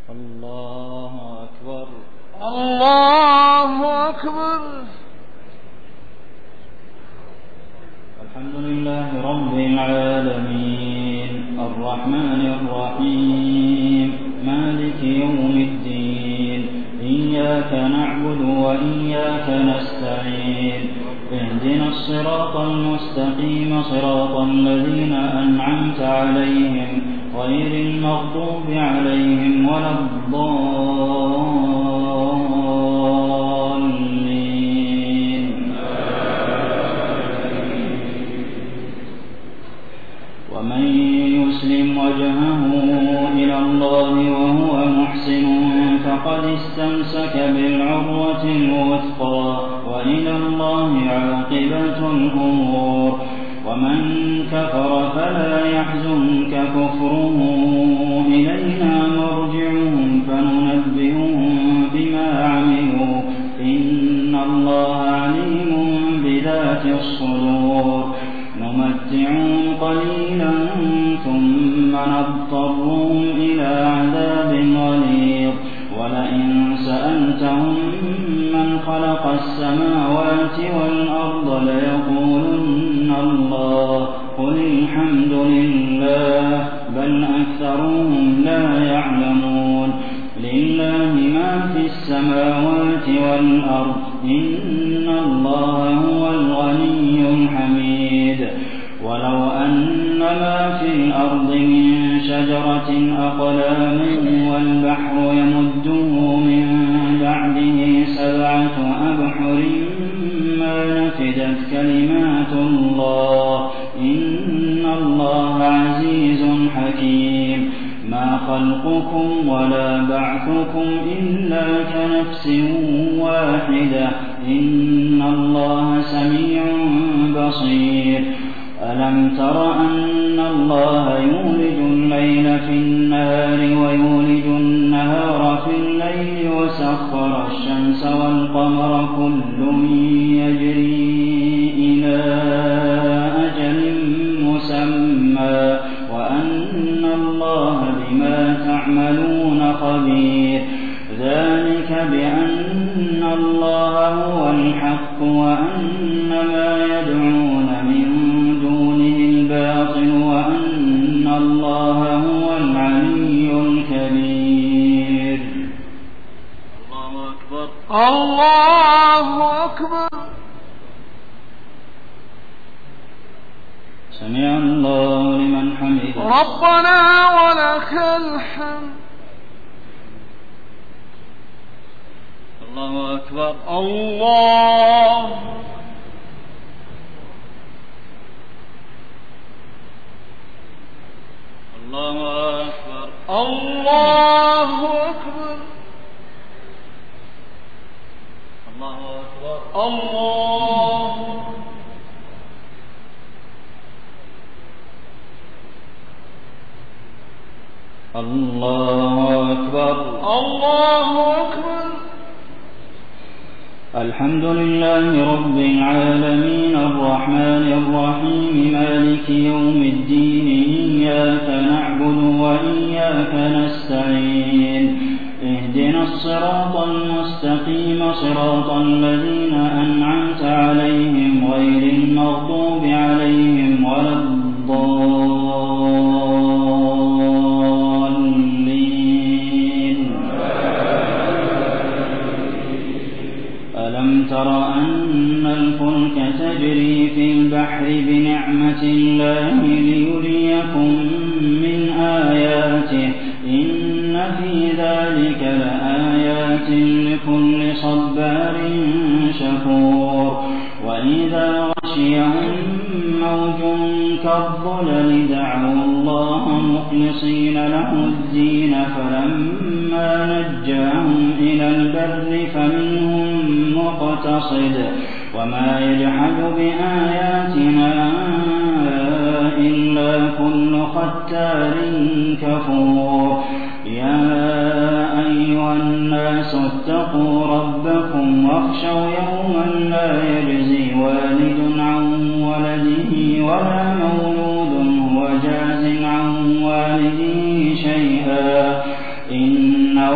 الله أكبر. الله أكبر. الحمد لله رب العالمين الرحمن الرحيم مالك يوم الدين إياك نعبد وإياك نستعين اهدنا الصراط المستقيم صراط الذين أنعمت عليهم غير المغضوب عليهم ولا الضالين. ومن يسلم وجهه إلى الله وهو محسن فقد استمسك بالعروة الوثقى وإلى الله عاقبة الأمور. ومن كفر فلا يحزنك كفره إلينا مرجعهم فننبئهم بما عملوا إن الله عليم بذات الصدور. نمتعهم قليلا ثم نضطرهم إلى عذاب غليظ. ولئن سألتهم من خلق السماوات والأرض ليقولن الله قل الحمد لله بل أكثرهم لا يعلمون. لله ما في السماوات والأرض إن الله هو الغني الحميد. ولو أن ما في الأرض من شجرة أقلام والبحر يمده من بعده 7 أبحر ما نفدت كلمات الله إن الله عزيز حكيم. ما خلقكم ولا بعثكم إلا كنفس واحدة إن الله سميع بصير. ألم تر أن الله يولج الليل في النهار ويولج النهار في الليل وسخر الشمس والقمر كل يجري إلى أجل مسمى وأن الله بما تعملون خبير. ذلك بأن الله هو الحق وأن ما يدعون من دونه الباطل وأن الله هو العلي الكبير. الله أكبر. الله أكبر. سمع الله لمن حمده. ربنا ولك الحمد. الله أكبر. الله الله أكبر. الله أكبر. الله أكبر. الله الله أكبر. الله أكبر. الحمد لله رب العالمين الرحمن الرحيم مالك يوم الدين إياك نعبد وإياك نستعين اهدنا الصراط المستقيم صراط الذين أنعمت عليهم غير المغضوب عليهم ولا الضالين. ألم تر أن الفلك تجري في البحر بنعمة الله ليريكم من آياته إن في ذلك لآيات لكل صبار شكور. وإذا غشيهم موج كالظلل دعوا الله مخلصين له الدين فلما نجاهم إلى البر فمنهم مقتصد وما يجحد بآياتنا إلا كل ختار كفور. يا أيها الناس اتقوا ربكم واخشوا يوما لا يجزي والد عن ولده ولا مولود هو جاز عن والده شيئا إن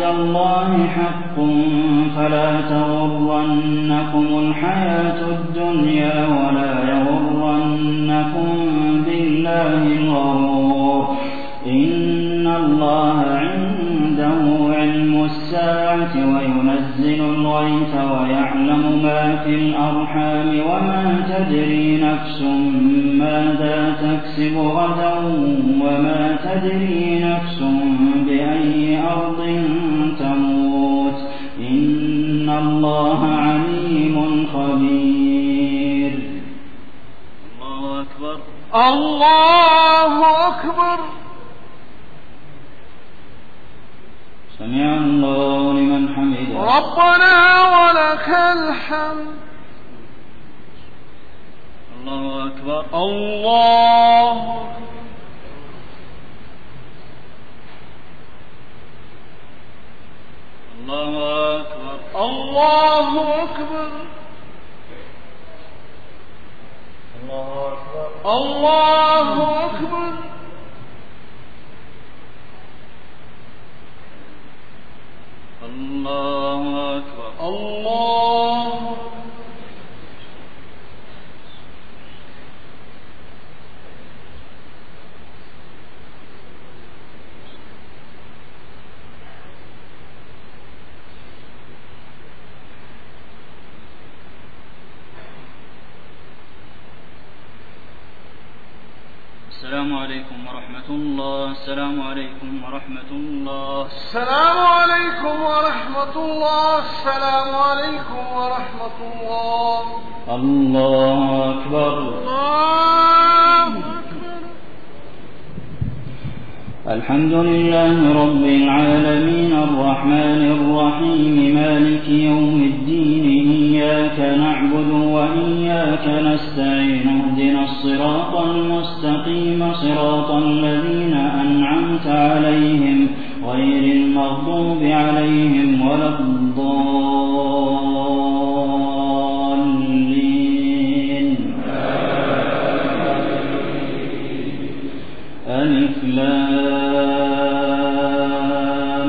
الله حق فلا تغرنكم الحياة الدنيا ولا يغرنكم بالله الغرور إن الله عنده علم الساعة وينزل الغيث ويعلم ما في الأرحام وما تدري نفس ماذا تكسب غدا وما تدري نفس بأي أرض تموت إن الله عليم خبير. الله أكبر الله أكبر. سمع الله لمن حمده. ربنا ولك الحمد. الله أكبر الله الله أكبر الله أكبر الله أكبر الله أكبر الله. السلام عليكم ورحمة الله. السلام عليكم ورحمة الله. السلام عليكم ورحمة الله. السلام عليكم ورحمة الله. الله أكبر الله أكبر. الحمد لله رب العالمين الرحمن الرحيم مالك يوم الدين إياك نعبد وإياك نستعين اهدنا الصراط المستقيم صراط الذين أنعمت عليهم غير المغضوب عليهم ولا الضالين. ألف لام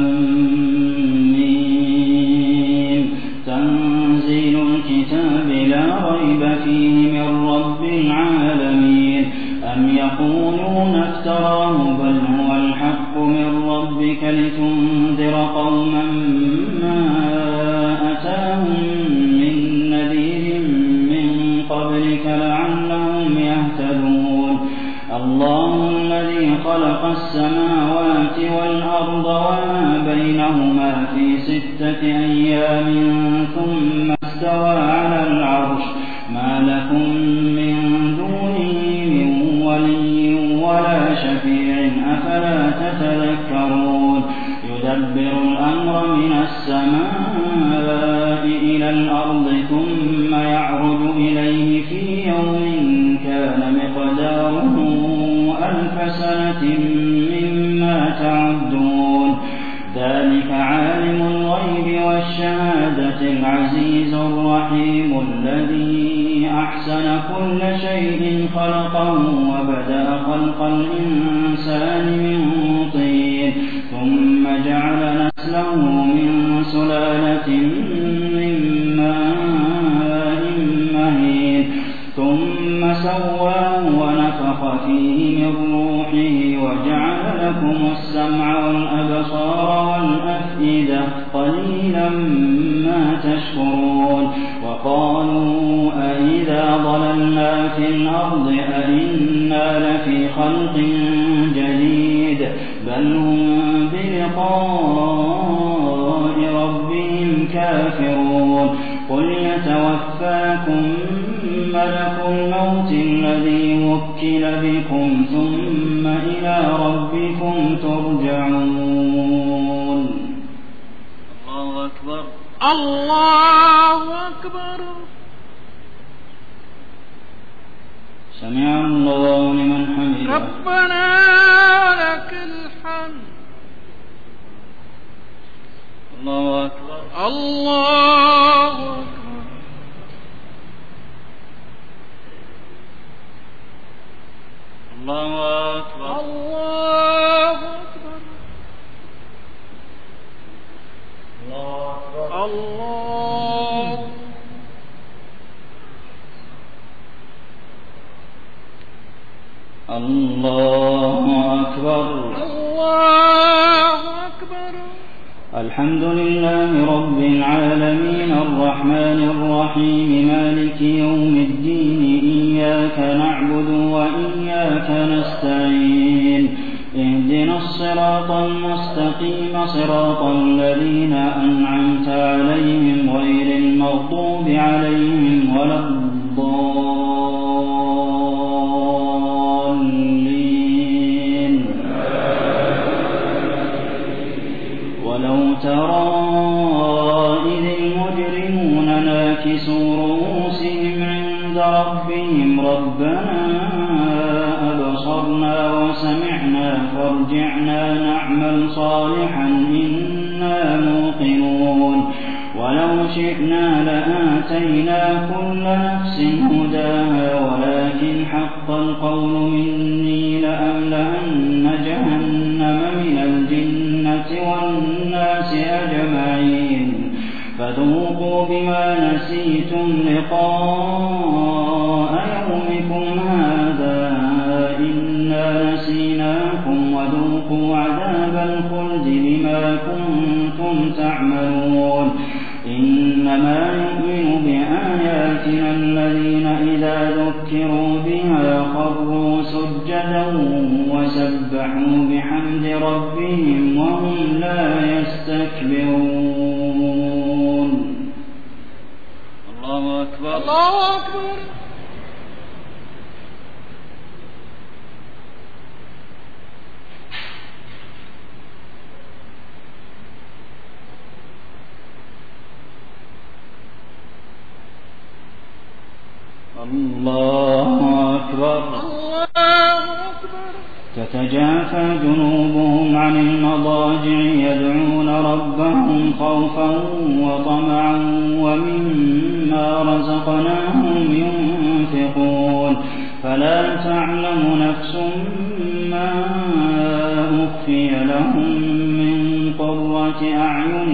ميم تنزيل الكتاب لا ريب فيه من رب العالمين. أم يقولون افتراه بل هو الحق من ربك لتنذر قوما ما أتاهم من نذير من قبلك لعلهم يهتدون. الله الذي خلق السماوات والأرض وما بينهما في 6 أيام ثم استوى على العرش ما لكم من دونه من ولي ولا شفيع أفلا تتذكرون. يدبر الأمر من السماء إلى الأرض ثم يعرج إليه في يوم كان مقداره 1000 سنة مما تعدون. ذلك عالم الغيب والشهادة العزيز الرحيم الذي أحسن كل شيء خلقه وبدأ خلق الإنسان من طين ثم جعل نسله من سلالة من ماء مهين ثم سواه ونفخ فيه من روحه وجعل لكم السمع والأبصار والأفئدة قليلا ما تشكرون. وقالوا أئذا ضللنا في الأرض أئنا لفي خلق جديد بل هم بلقاء ربهم كافرون. قل يتوفاكم ملك الموت الذي وكل بكم ثم إلى ربكم ترجعون. الله أكبر الله أكبر. سمع الله لمن حمده. ربنا ولك الحمد. الله أكبر الله أكبر. الله أكبر الله أكبر. الله أكبر. الله أكبر. الحمد لله رب العالمين الرحمن الرحيم مالك يوم الدين إياك نعبد وإياك نستعين اهدنا الصراط المستقيم صراط الذين أنعمت عليهم غير المغضوب عليهم ولا الضالين. ولو ترى إذ المجرمون ناكسوا رؤوسهم عند ربهم ربنا أبصرنا وسمعنا فارجعنا نعمل صالحا إنا موقنون ولو شئنا لآتينا كل نفس هداها ولكن حق القول مني لأملأن جهنم من الجنة والناس أجمعين فذوقوا بما نسيتم لقاء يومكم هذا إنا نسيناكم وذوقوا عذاب الخلد بما كنتم تعملون. إنما يؤمن بآياتنا الذين إذا ذكروا بها خروا سجدا وسبحوا بحمد ربهم وهم لا يستكبرون. الله أكبر. الله أكبر. الله أكبر. الله أكبر. تتجافى جنوبهم عن المضاجع يدعون ربهم خوفا وطمعا ومما رزقناهم ينفقون فلا تعلم نفس ما أخفي لهم من قرة أعين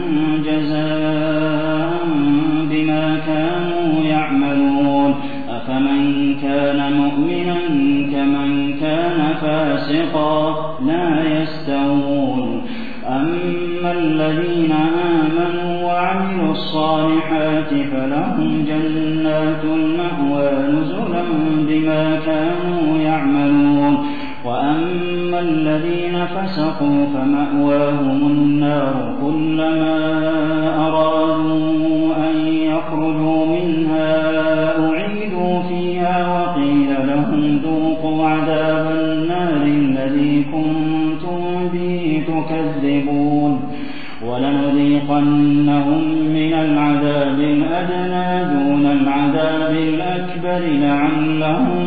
جزاء بما كانوا يعملون أفمن كان مؤمنا كمن كان فاسقا لا يستوون. أما الذين آمنوا وعملوا الصالحات فلهم جنات المأوى نزلا بما كانوا يعملون وأما الذين فسقوا فمأواهم النار كلما أرادوا أن يخرجوا منها أعيدوا فيها وقيل لهم ذوقوا عذاب النار الذي كنتم به تكذبون ولنذيقنهم من العذاب الأدنى دون العذاب الأكبر لعلهم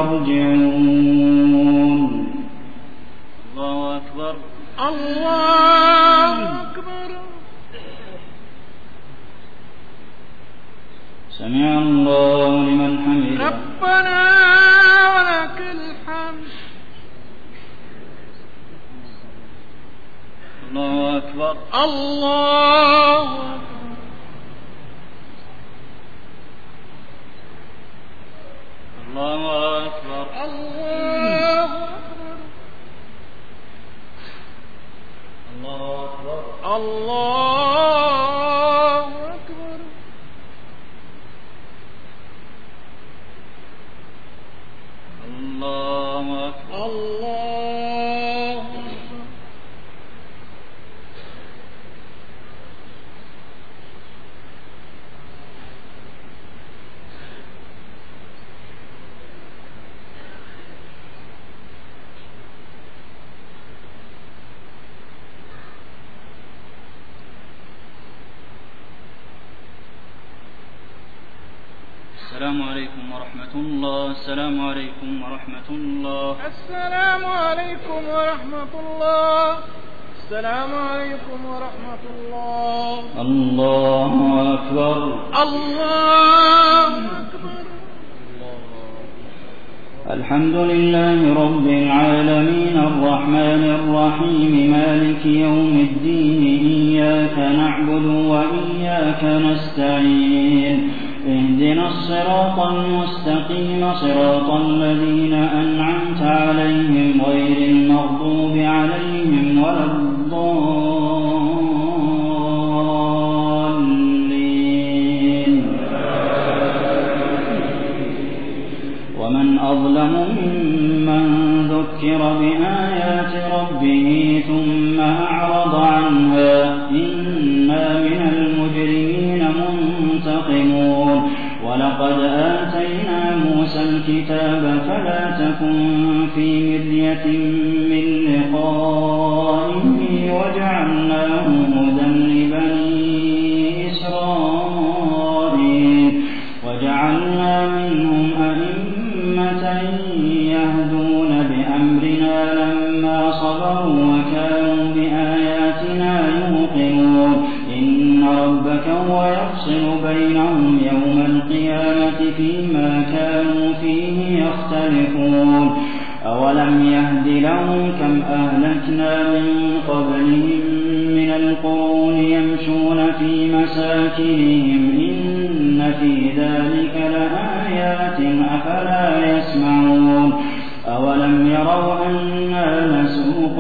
يرجعون. الله أكبر. الله أكبر. سمع الله لمن حمده. ربنا ولك الحمد. الله أكبر. الله أكبر. الله أكبر. الله أكبر. الله أكبر. الله أكبر. الله أكبر. الله أكبر. السلام عليكم ورحمة الله. السلام عليكم ورحمة الله. السلام عليكم ورحمة الله. السلام عليكم ورحمة الله. الله أكبر. الله أكبر. الحمد لله رب العالمين الرحمن الرحيم مالك يوم الدين إياك نعبد وإياك وإياك نستعين اهدنا الصراط المستقيم صراط الذين أنعمت عليهم غير المغضوب عليهم ولا الضالين ومن أظلم ممن ذكر بآيات ربه ثم أعرض عنها إنا من المجرمين منتقمون ولقد آتينا موسى الكتاب فلا تكن في مرية من لقائه وجعلناه هدى لبني إسرائيل وجعلنا منهم أئمة يهدون بأمرنا لما صبروا وكانوا بآياتنا يوقنون إن ربك هو يفصل بينهم يوم القيامة فيما كانوا فيه يختلفون أولم يهد لهم كم أهلكنا من قبلهم من القرون يمشون في مساكنهم إن في ذلك لآيات أفلا يسمعون أولم يروا أنا نسوق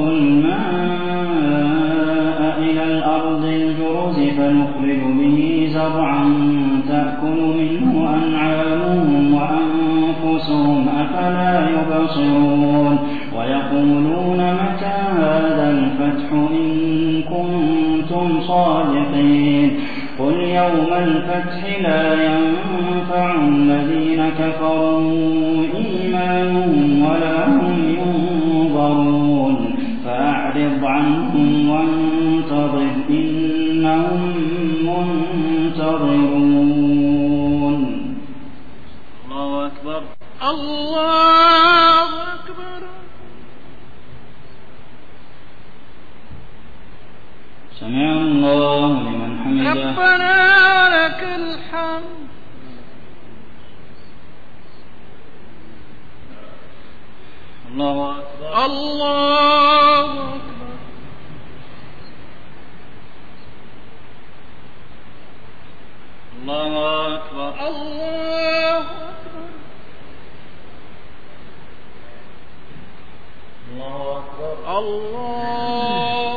الماء إلى الأرض الجرز فنخرج به زرعا تأكل منه أنعامهم وأنفسهم أفلا يبصرون ويقولون متى هذا الفتح إن كنتم صادقين قل يوم الفتح لا ينفع الذين كفروا إيمانهم ولا هم ينظرون فأعرض عنهم وانتظر إنهم منتظرون الله أكبر الله أكبر سمع الله لمن حمده ربنا ولك الحمد الله أكبر الله أكبر الله أكبر الله أكبر الله أكبر الله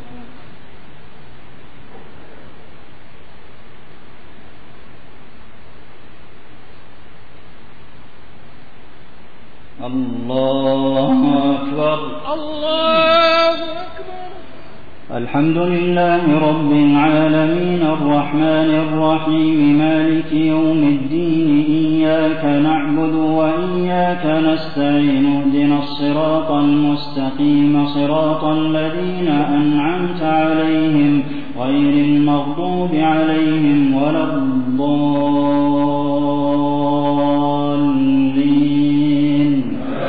الله أكبر الله أكبر الحمد لله رب العالمين الرحمن الرحيم مالك يوم الدين إياك نعبد وإياك نستعين اهدنا الصراط المستقيم صراط الذين أنعمت عليهم غير المغضوب عليهم ولا الضالين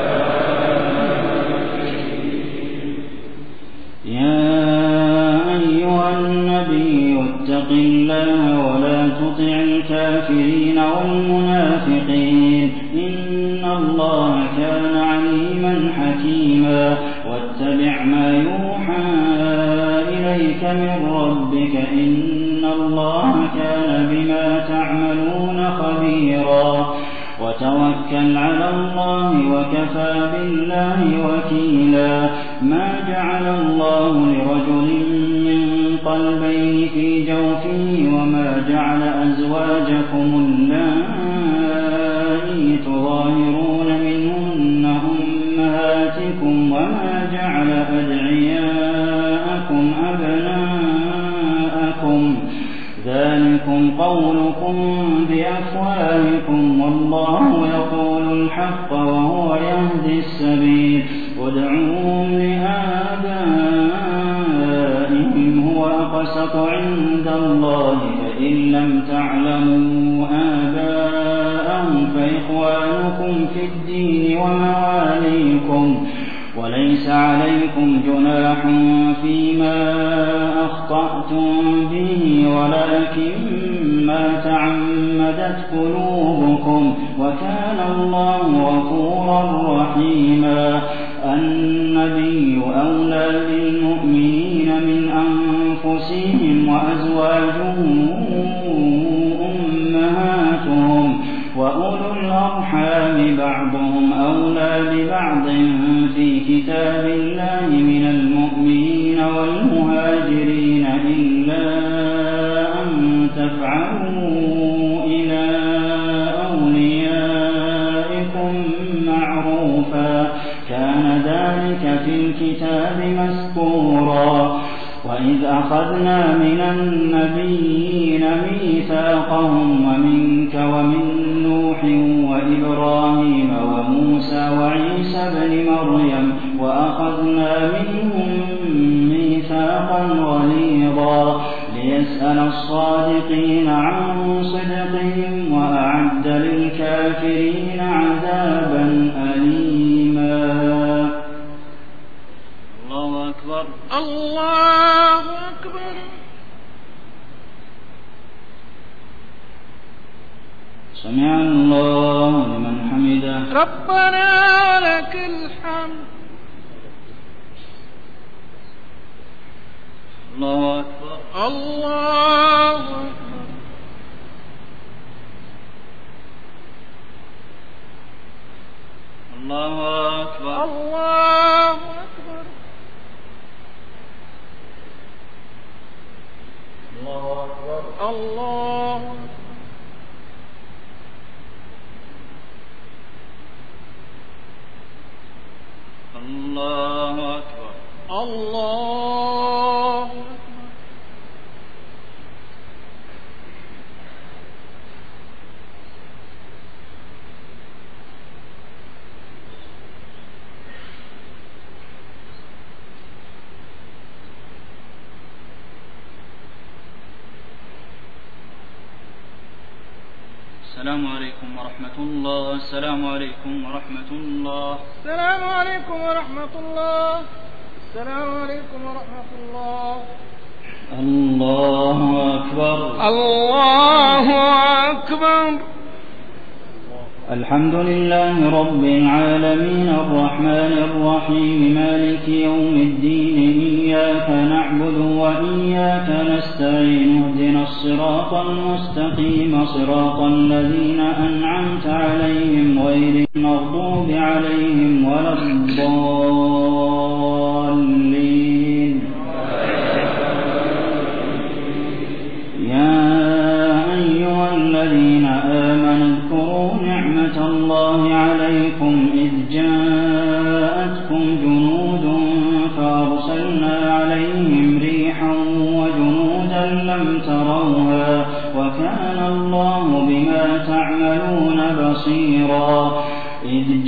اتق الله ولا تطع الكافرين والمنافقين إن الله كان عليما حكيما واتبع ما يوحى إليك من ربك إن الله كان بما تعملون خبيرا وتوكل على الله وكفى بالله وكيلا ما جعل الله لرجل من قلبين في جوفه وما جعل أزواجكم اللائي تظاهرون منهن أمهاتكم وما جعل أدعياءكم أبناءكم ذلكم قولكم بأفواهكم والله يقول الحق وهو يهدي السبيل ادعوهم لآبائهم هو أقسط عند الله فإن لم تعلموا آباءهم فإخوانكم في الدين ومواليكم وليس عليكم جناح فيما أخطأتم به ولكن ما تعمدت قلوبكم وكان الله غفورا رحيما النبي أولى بالمؤمنين من أنفسهم وأزواجهم أمهاتهم وأولو الأرحام بعضهم أولى ببعض في كتاب الله من المؤمنين والمهاجرين إلا أن تفعلوا إلى أوليائكم معروفا كان ذلك في الكتاب مسطورا وإذ أخذنا من النبيين ميثاقهم ومنك ومن نوح وإبراهيم وموسى وعيسى ابن مريم وأخذنا منهم ميثاقا غليظا ليسأل الصادقين عن صدقهم وأعد للكافرين عذابا أليما. الله أكبر. الله أكبر. سمع الله لمن حمده. ربنا ولك الحمد. الله أكبر. الله أكبر. الله أكبر. الله أكبر. الله أكبر. الله أكبر. الله أكبر. الله أكبر. السلام عليكم ورحمة الله. السلام عليكم ورحمة الله. السلام عليكم ورحمة الله. السلام عليكم ورحمة الله. الله أكبر. الله أكبر. الحمد لله رب العالمين الرحمن الرحيم مالك يوم الدين إياك نعبد وإياك نستعين اهدنا الصراط المستقيم صراط الذين أنعمت عليهم غير المغضوب عليهم ولا الضالين. يا أيها الذين آمنوا اذكروا نعمة الله عليكم إذ جاءتكم جنود فأرسلنا عليهم ريحا وجنودا لم تروها وكان الله بما تعملون بصيرا. إذ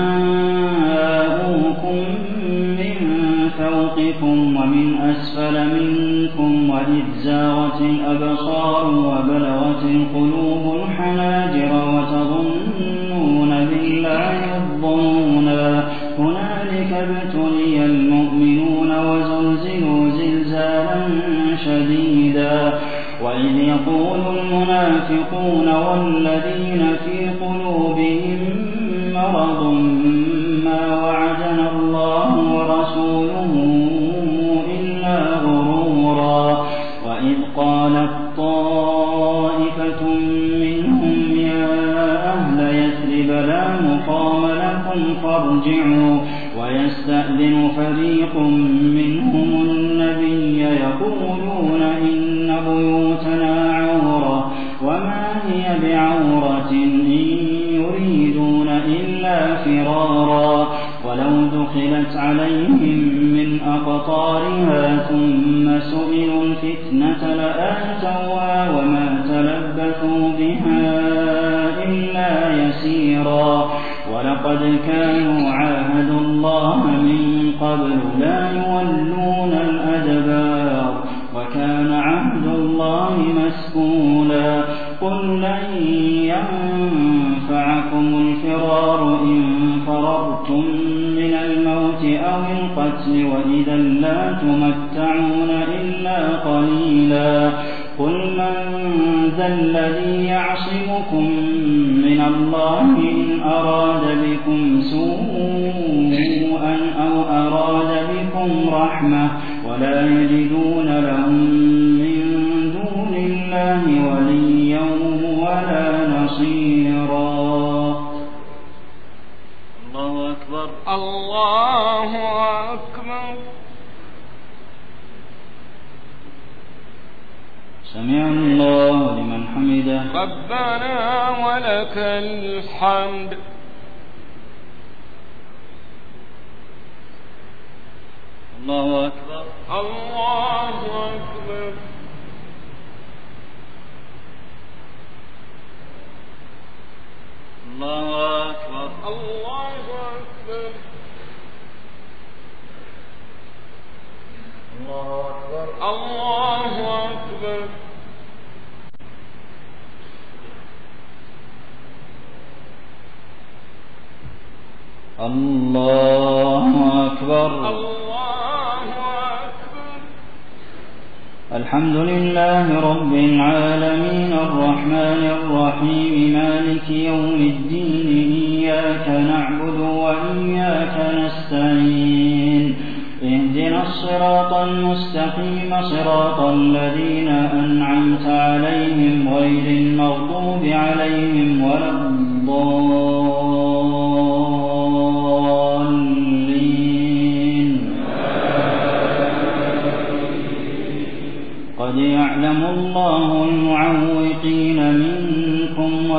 جاءوكم من فوقكم ومن أسفل منكم وإذ زاغت الأبصار وبلغت القلوب الحناجر وتظنون بالله الظنونا. هنالك ابتلي المؤمنون وزلزلوا زلزالا شديدا. وإذ يقول المنافقون والذين في قلوبهم مرض ما وعدنا الله ورسوله إلا غرورا. وإذ قالت طائفة منهم يا أهل يثرب لا مقام لكم فارجعوا ويستأذن فريق منهم النبي يقولون إن بيوتنا عورة وما هي بعورة إن يريدون إلا فرارا. ولو دخلت عليهم من أقطارها ثم سئلوا الفتنة لآتوها وما تلبثوا بها إلا يسيرا. ولقد كانوا عاهدوا الله من قبل لا يولون الأدبار وكان عهد الله مسئولا. قل لن ينفعكم الفرار إن فررتم من الموت أو القتل وإذا لا تمتعون إلا قليلا. قل من ذا الذي يعصمكم من الله إن أراد بكم سوءا أو أراد بكم رحمة ولا يجدون لهم سمع الله لمن حمده. ربنا ولك الحمد. الله أكبر. الله أكبر. الله أكبر. الله أكبر. الله أكبر. الله أكبر. الله أكبر. الله أكبر. الحمد لله رب العالمين الرحمن الرحيم مالك يوم الدين إياك نعبد وإياك نستعين اهدنا الصراط المستقيم صراط الذين أنعمت عليهم غير المغضوب عليهم ولا الضالين. قد يعلم الله المعوقين منكم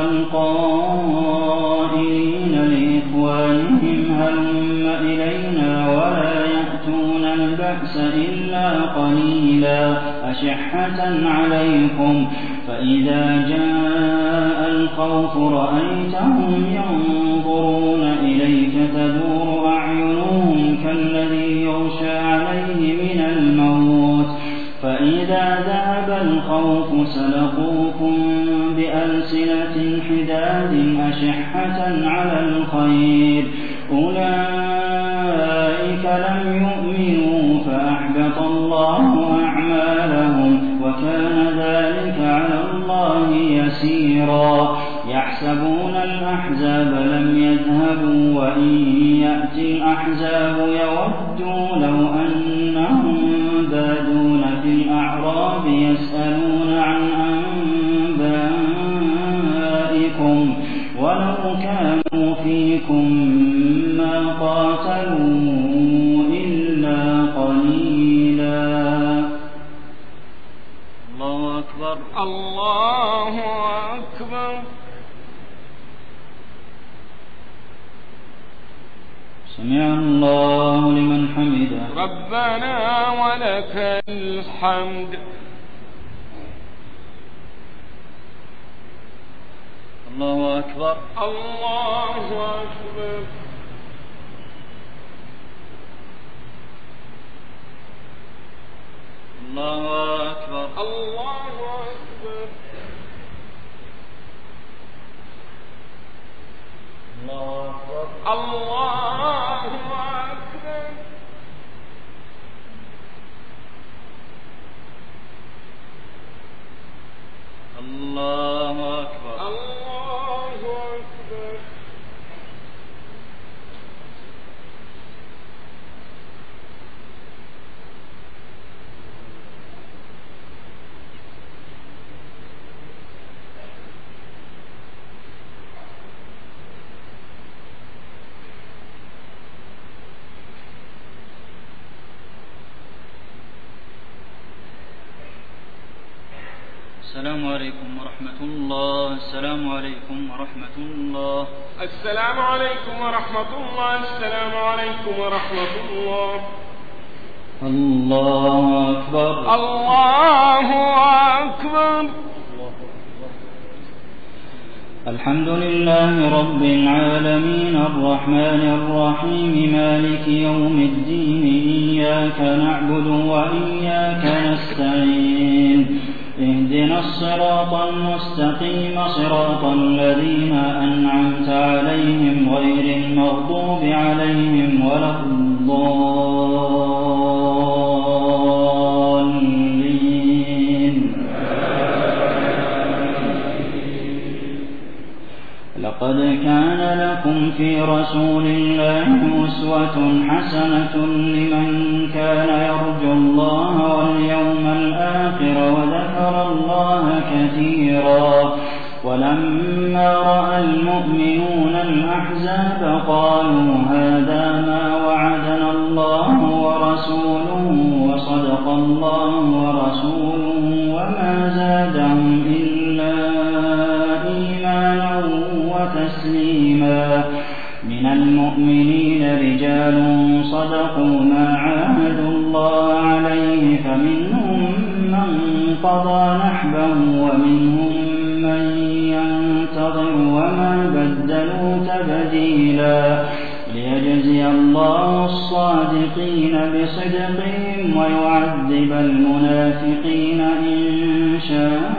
والقائلين لإخوانهم هلم إلينا ولا يأتون البأس إلا قليلا أشحة عليكم فإذا جاء الخوف رأيتهم ينظرون إليك تدور أعينهم كالذي يغشى عليه من الموت فإذا ذهب الخوف سلقوكم بألسنة حداد أشحة على الخير أولئك لم يؤمنوا فأحبط الله أعمالهم وكان ذلك على الله يسيرا يحسبون الأحزاب لم يذهبوا وإن يأتي الأحزاب يودوا لو أنهم بادون في الأعراب يسألون عن أنبائكم ولو كانوا فيكم ما قاتلوا إلا قليلا. الله أكبر. الله أكبر. سمع الله لمن حمده. ربنا ولك الحمد. الله أكبر. الله أكبر. الله أكبر. الله أكبر. الله أكبر. الله أكبر. الله أكبر. الله أكبر. السلام عليكم ورحمة الله. السلام عليكم ورحمة الله. السلام عليكم ورحمة الله. السلام عليكم ورحمة الله. الله أكبر. الله أكبر. الحمد لله رب العالمين الرحمن الرحيم مالك يوم الدين إياك نعبد وإياك نستعين اهدنا الصراط المستقيم صراط الذين أنعمت عليهم غير المغضوب عليهم ولا الضالين. لقد كان لكم في رسول الله أسوة حسنة لمن كان يرجو الله واليوم الآخر وذكر الله كثيرا ولما رأى المؤمنون الأحزاب قالوا هذا ما وعدنا الله ورسوله وصدق الله ورسوله وما زال فمنهم من قضى نحبه ومنهم من ينتظر وما بدلوا تبديلا ليجزي الله الصادقين بصدقهم ويعذب المنافقين إن شاء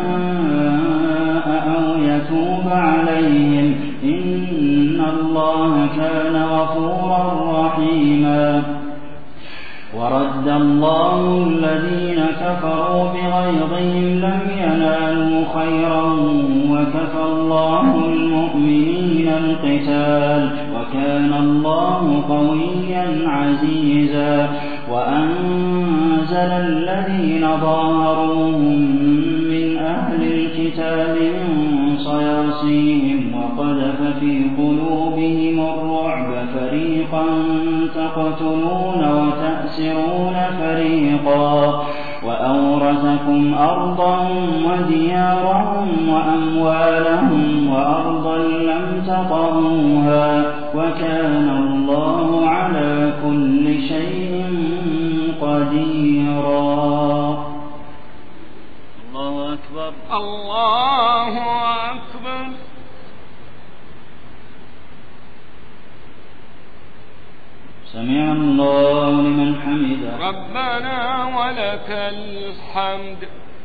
أو يتوب عليهم إن الله كان غفورا رحيما ورد الله الذين كفروا بغيظهم لم ينالوا خيرا وكفى الله المؤمنين القتال وكان الله قويا عزيزا وأنزل الذين ظاهروهم من أهل الكتاب من صياصيهم وقذف في قلوبهم الرعب فريقا تقتلون وتأسرون فريقا وأورثكم أرضهم وديارهم وأموالهم وأرضا لم تطئوها وكان الله على كل شيء قديرا. الله أكبر الله أكبر. سمع الله لمن حمده ربنا ولك الحمد.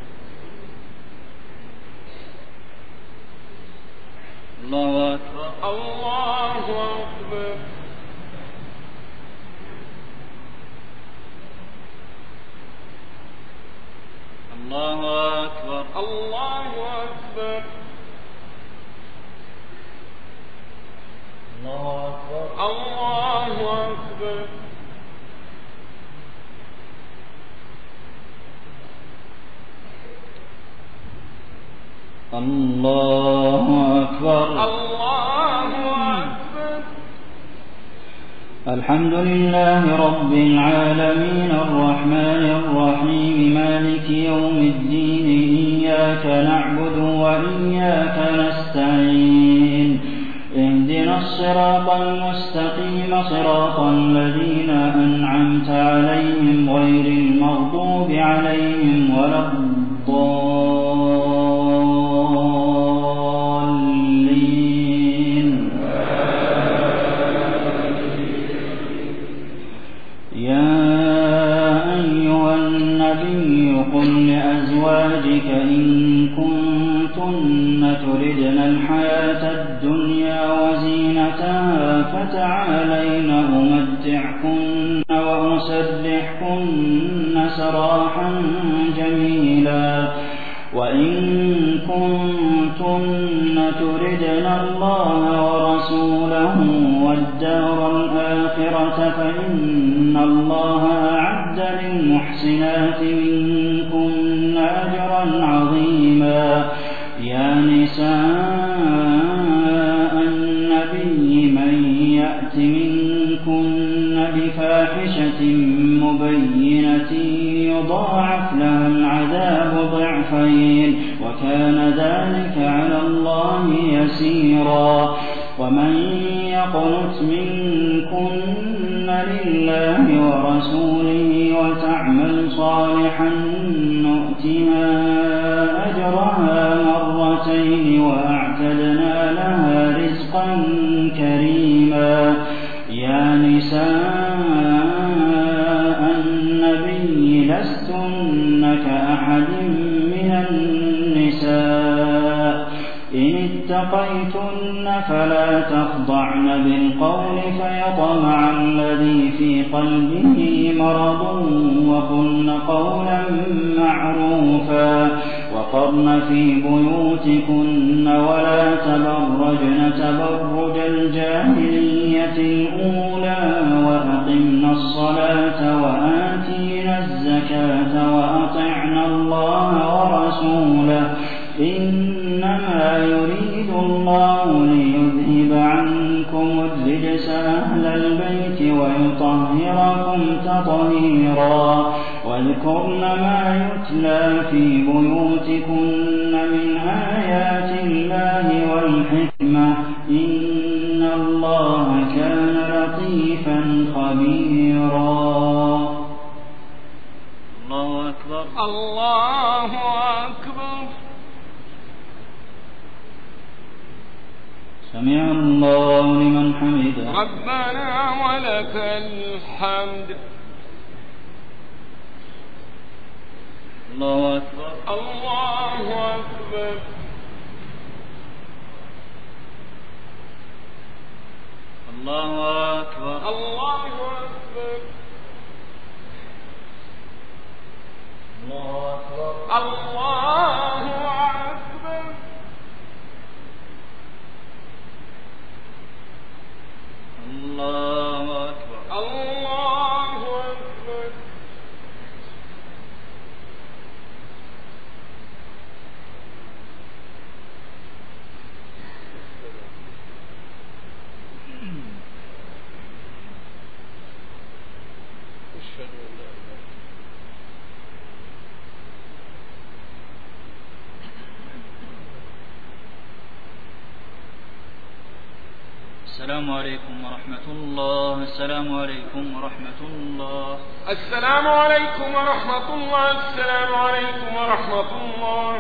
الله أكبر الله أكبر. الله أكبر الله أكبر. الله أكبر الله أكبر. الله أكبر. الله أكبر. الحمد لله رب العالمين الرحمن الرحيم مالك يوم الدين إياك نعبد وإياك نستعين اهدنا الصراط المستقيم صراط الذين أنعمت عليهم غير المغضوب عليهم ولا الضالين. يا أيها النبي قل لأزواجك إن كنتن تردن الحياة الدنيا وزينتها فتعالين أمتعكن وأسرحكن سراحا جميلا وإن كنتن تردن الله ورسوله والدار الآخرة فإن الله أعد للمحسنات منكن أجرا عظيما. يا نساء النبي من يأت منكن بفاحشة مبينة يضاعف لها العذاب ضعفين وكان ذلك على الله يسيرا. ومن يقنت منكن لله ورسوله وتعمل صالحا نؤتها أجرها مرتين وأعتدنا لها رزقا كريما. يا نساء النبي لستن كأحد من النساء إن اتقيتن فلا تخضعن بالقول فيطمع الذي في قلبه مرض وقلن قولا معروفا وقرن في بيوتكن ولا تبرجن تبرج الجاهلية الأولى وأقمن الصلاة وآتينا الزكاة وأطعنا الله ورسوله إنما يريد الله ليذهب عنكم الرجس أهل البيت ويطهركم تطهيرا. واذكرن ما يتلى في بيوتكن من آيات الله والحكمة إن الله كان لطيفا خبيرا. الله أكبر الله أكبر. سمع الله لمن حمده. ربنا ولك الحمد. الله أكبر. الله أكبر. الله أكبر. الله أكبر. الله أكبر. الله أكبر. الله أكبر. الله أكبر. السلام عليكم ورحمة الله. السلام عليكم ورحمة الله. السلام عليكم ورحمة الله. السلام عليكم ورحمة الله.